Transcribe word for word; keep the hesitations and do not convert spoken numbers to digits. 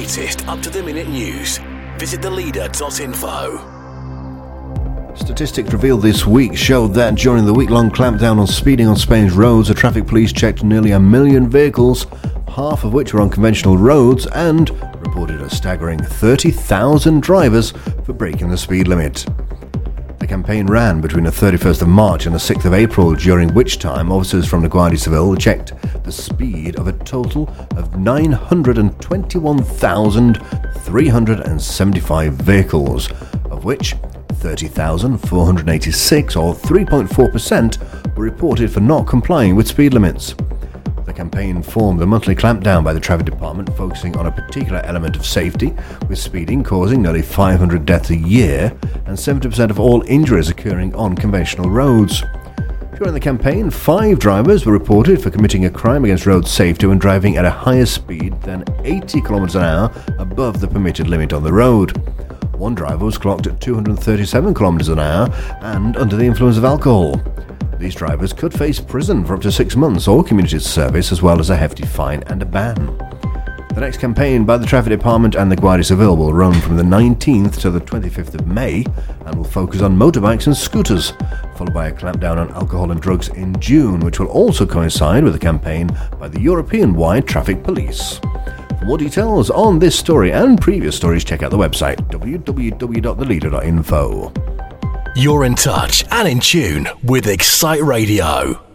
latest up-to-the-minute news. Visit the leader dot info. Statistics revealed this week showed that during the week-long clampdown on speeding on Spain's roads, the traffic police checked nearly a million vehicles, half of which were on conventional roads, and reported a staggering thirty thousand drivers for breaking the speed limit. The campaign ran between the thirty-first of March and the sixth of April, during which time officers from the Guardia Civil checked the speed of a total of nine hundred twenty-one thousand three hundred seventy-five vehicles, of which thirty thousand four hundred eighty-six, or three point four percent, were reported for not complying with speed limits. The campaign formed a monthly clampdown by the Traffic Department, focusing on a particular element of safety, with speeding causing nearly five hundred deaths a year and seventy percent of all injuries occurring on conventional roads. During the campaign, five drivers were reported for committing a crime against road safety when driving at a higher speed than eighty kilometers an hour above the permitted limit on the road. One driver was clocked at two hundred thirty-seven kilometers an hour and under the influence of alcohol. These drivers could face prison for up to six months or community service, as well as a hefty fine and a ban. The next campaign by the Traffic Department and the Guardia Civil will run from the nineteenth to the twenty-fifth of May and will focus on motorbikes and scooters, followed by a clampdown on alcohol and drugs in June, which will also coincide with a campaign by the European-wide traffic police. For more details on this story and previous stories, check out the website w w w dot the leader dot info. You're in touch and in tune with Excite Radio.